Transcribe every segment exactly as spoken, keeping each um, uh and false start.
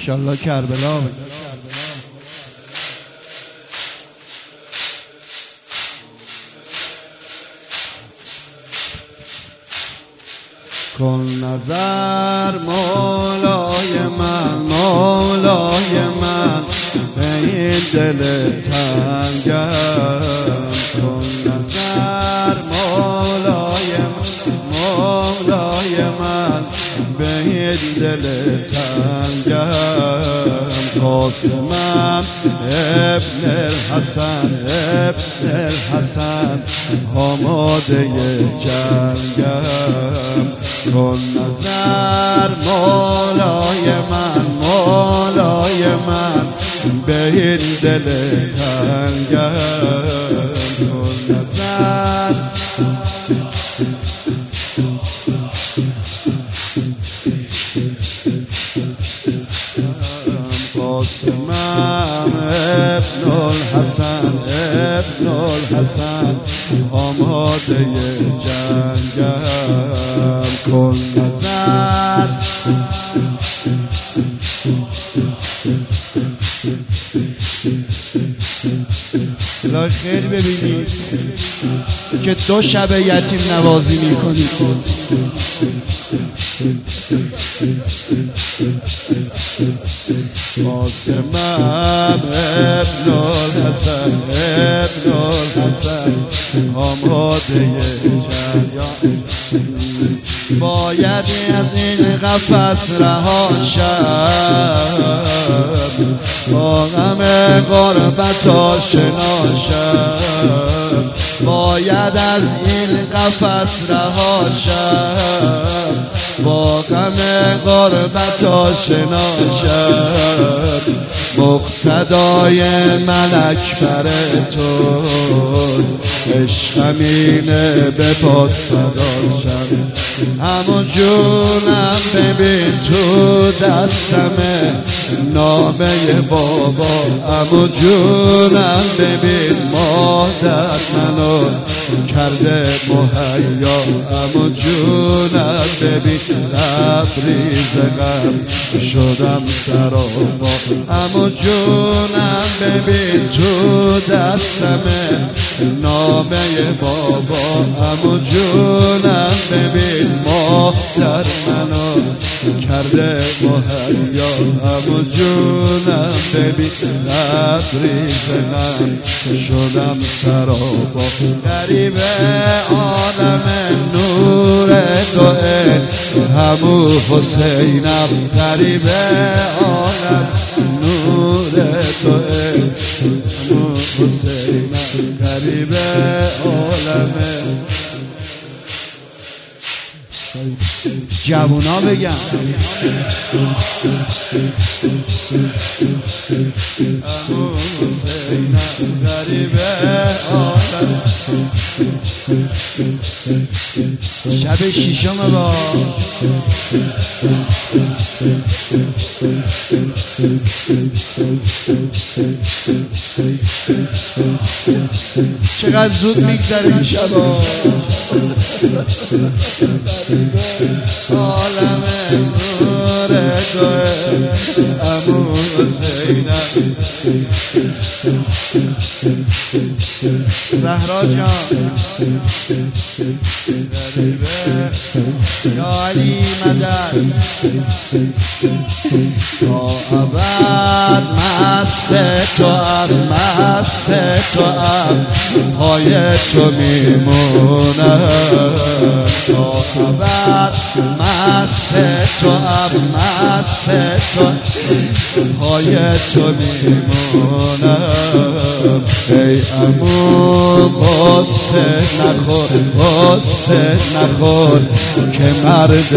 انشالله کربلا. کن نظر مولای من، مولای من به این دل تنگم. کن نظر مولای من، مولای من به این دل تنگم. قاسمم ابن الحسن، ابن الحسن آماده جنگم. کن نظر مولای من، مولای من به این دل تنگم. کن نظر قاسمم ابن الحسن، ابن الحسن آماده جنگم. کن نظر الهی خیلی ببینید که دو شب یتیم نوازی میکنید. قاسمم ابن الحسن، ابن الحسن آماده جنگ. باید از این قفس رها شم، با غم غربت آشنا شم. باید از این قفس رها شم، با غم غربت آشنا شم. مقتدای ملک بر تو عشقم اینه به پات فدا شم. همون جونم ببین تو دستمه نامه بابا. همون جونم ببین مادر منو کرده مهیا. همون جونم ببین لبریز غم شدم سرابا. همون جونم ببین تو دستمه نامه بابا. همون جونم ببین مادر منو کرده مهیا. همون جونم ببین لبریز غم شدم سرابا. غریب عالم نور دوئه همو حسینم. غریب عالم نور دوئه همو حسینم. غریب عالم جوونا بگم امو حسینم. غریب عالم شب شیشم با چقدر زود میگذره این شبا. عالم نور دوئه امو حسینم. زهرا جان یا علی مدد تا ابد مست تو ام، مست تو ام پای تو میمونم. تا ابد مست تو ام، مست تو پای تو میمونم. ای عمو قصه نخور، قصه نخور که مرد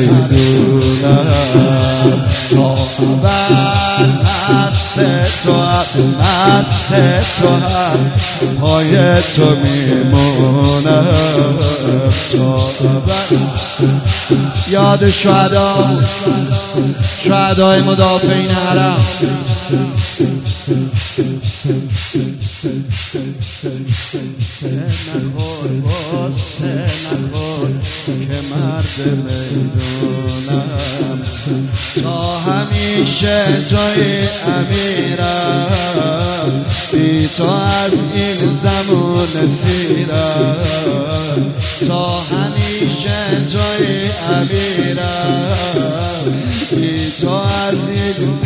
میدونم. تا ابد مست تو ام، مست تو هم پای تو میمونم. تا ابد یاد شهدا، شهدای مدافعین حرم. نخور غصه نخور که مرد میدونم. تا همیشه همیشه توی امیرم، بی تو از این زمان سیرم، تا همیشه توی امیرم، بی تو از این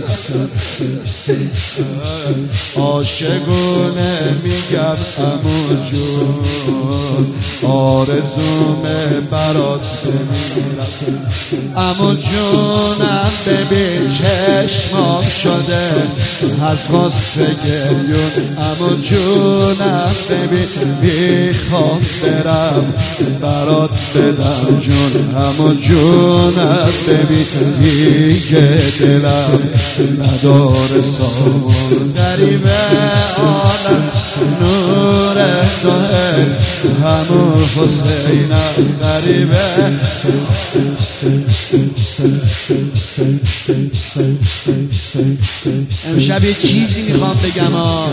عاشقونه میگم عمو جون، آرزومه برات بمیرم. عمو جونم ببین چشمام شده از غصه گریون، عمو جونم ببین میخوام برم برات بدم جون، عمو جونم ببین دیگه دلم نداره سامان. غریبه عالم نور دوه همو حسینم، غریبه امشب یه چیزی میخوام بگم ها،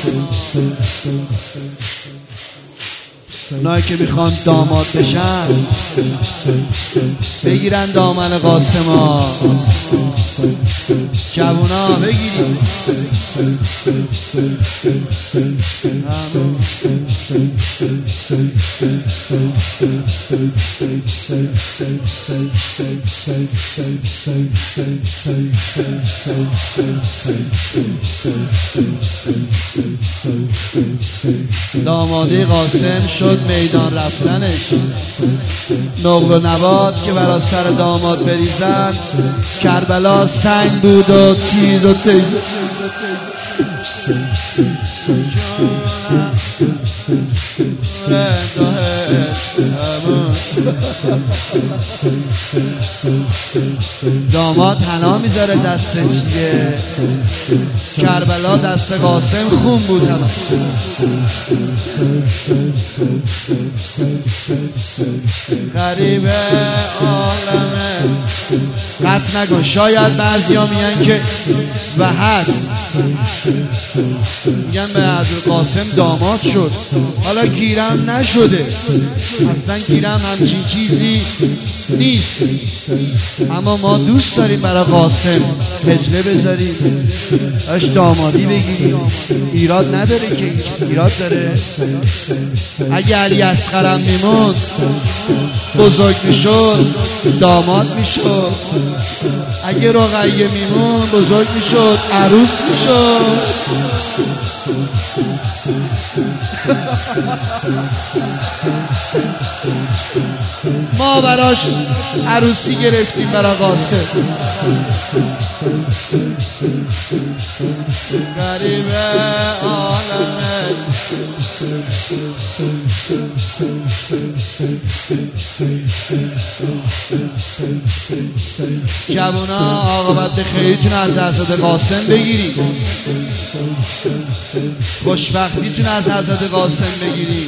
اونایی که میخوان داماد بشن بگیرن دامن قاسم ها، جوونا بگیرید. دامادی قاسم شد میدان رفتنش، نقل و نبات که برا سر داماد بریزن، کربلا سنگ بود و تیر و تیز. داماد حنا میذاره دستش دیگه، کربلا دست قاسم خون بود هم. غریبه عالمه قطع نکن، شاید بعضی ها میگن که و هست میگن به حضرت قاسم داماد شد، حالا گیرم نشده، اصلا گیرم همچین چیزی نیست، اما ما دوست داریم برای قاسم هجله بذاریم، اش دامادی بگیریم، ایراد نداره که، ایراد داره. اگه علی اصغرم میموند بزرگ میشد داماد میشد، اگه رقیه میموند بزرگ میشد عروس میشد. ما براش عروسی گرفتیم برای قاسم. غریبه عالمه جوونا عاقبت خیریتون از حضرت قاسم بگیرید، خوشبختیتون از حضرت قاسم بگیرید.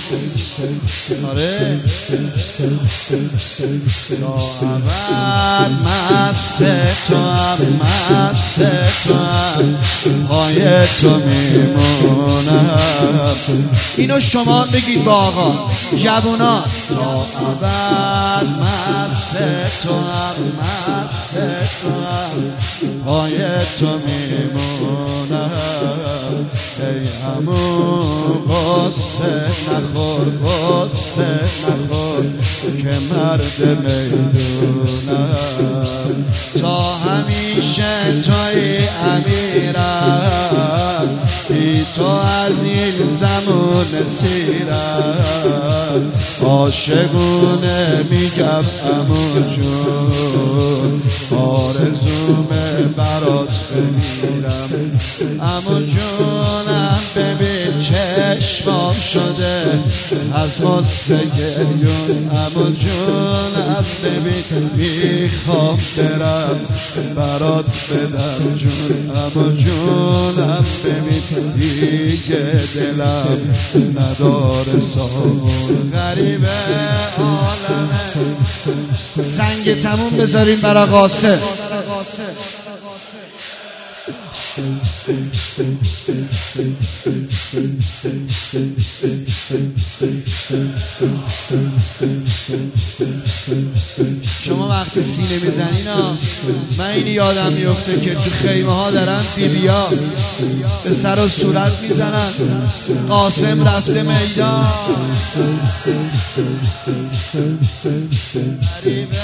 آره تا ابد مست تو هم، مست تو هم، پای تو میمونم. اینو شما بگید با آقا جوونا، تا ابد مست تو هم، مست تو هم، پای تو میمونم. ای همون قصه نخور، قصه نخور که مرد میدونم، تا همیشه توی امیرم، بی تو از این زمان سیرم، عاشقونه میگم عمو جون، آرزومه برات بمیرم. عمو جونم ببین چشمام شده از غصه گریون، عمو جونم ببین میخوام برم برات بدم جون، عمو جونم ببین دیگه دلم نداره سامان. غریبه عالمه سنگ تموم بذاریم برای قاسم. Thank you. شما وقت سینه میزنین ها، من این یادم میفته که تو خیمه ها دارن بیبیا به سر و صورت میزنن. قاسم رفته میدان، غریبه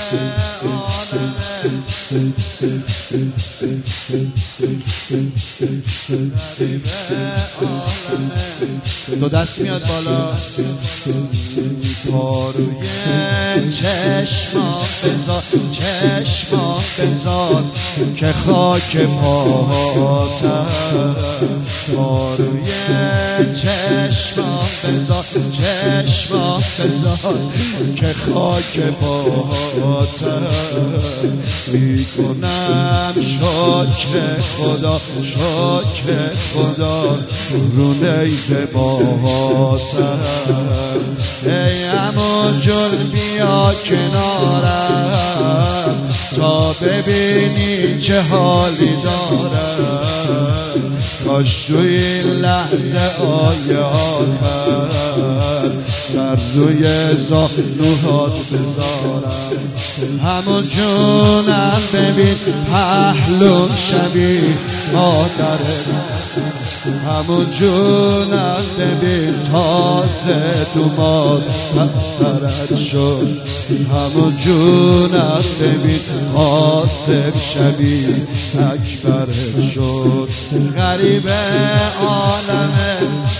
عالمه. دو دست میاد بالا، پاروی چشما بذار، چشما بذار که خاک پاهاتم. پاروی چشما بذار، چشما بذار که خاک پاهاتم. میکنم شکر خدا، شکر خدا رو نیزه باهاتم. ای عمو جل بیا کنارم تا ببینی چه حالی دارم. کاش تو این لحظه آی آخر سر روی زانوهات بذارم. همون جونم ببین پهلوم شبیه مادرت، همون جونم ببین تازه دوماد پرد شد. همون جونم ببین قاسم شبیه اکبرت شد. غریبه عالمه.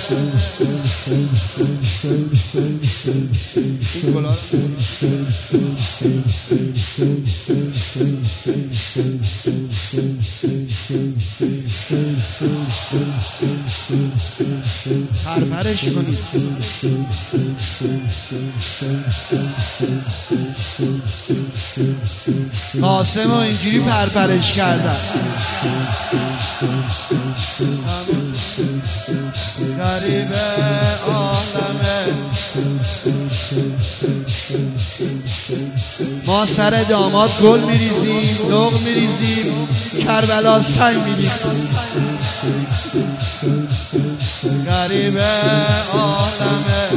پرپرش کنید. قاسم رو اینجوری پرپرش کردن. غریبه عالمه. ما سر داماد گل میریزیم، لغ میریزیم، کربلا سنگ میریختیم. غریبه عالمه.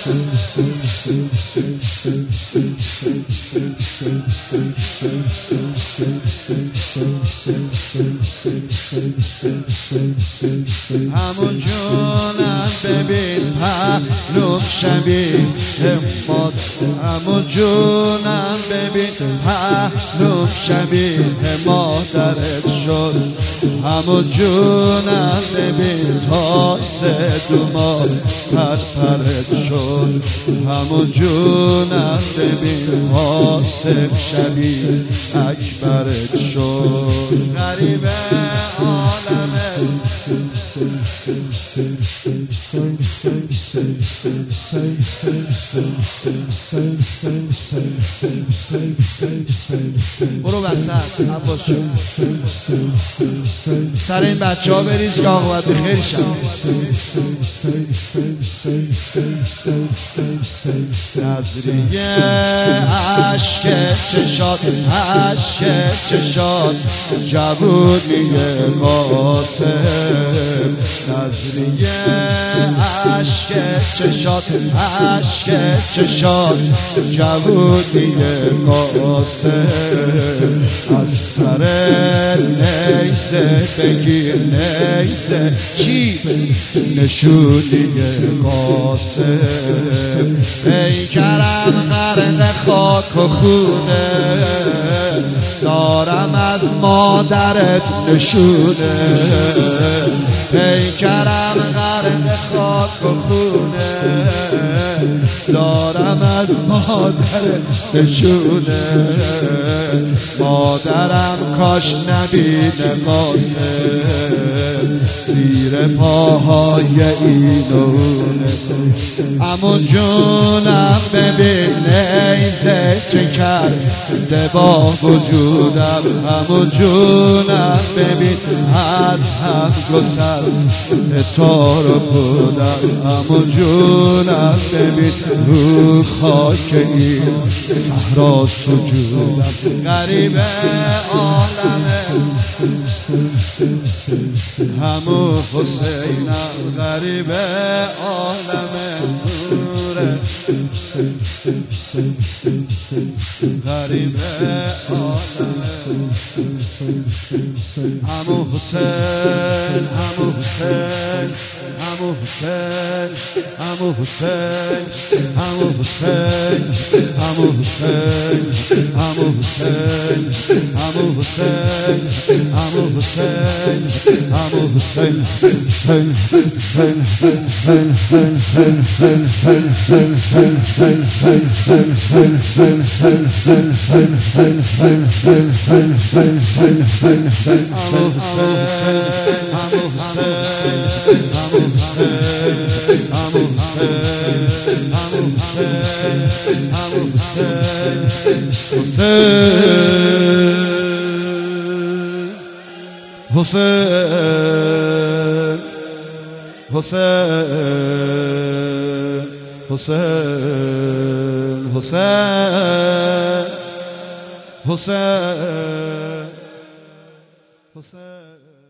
همون جونم ببین پهلوم شبیه ماد. همون جونم ببین پهلوم شبیه مادرت شد. همون جونم ببین تازه دوماد پرپرت شد. همون جونم ببین قاسم شبیه اکبرت شد. غریبه عالمه. برو وسط عباس جون، سر این بچه ها بریز که آقابت بخیر شد. نظریه عشق چشات، عشق چشات جوون میگه قاسم. نظریه عشق چشات، عشق چشات جوون میگه قاسم. از سر نیزه بگیر نیزه چی نشونی قاسم. ای کرم غرق خاک و خونه دارم از مادرت نشونه. ای کرم غرق خاک و خونه دارم از مادرت نشونه. مادرم کاش نبینه قاسم زیر پاهای اینونه. عمو جونم ببین نیزه چه کرده با وجودم. عمو جونم ببین از هم گسست تار و پودم. عمو جونم ببین ببین رو خاک این صحرا سجودم غریب عالمه همو حسینم غریب عالمه نوره غریب عالمه همو حسین همو حسین همو حسین همو حسین همو حسین همو حسین همو حسین همو حسین همو حسین همو حسین حسین حسین حسین حسین حسین حسین حسین حسین حسین حسین حسین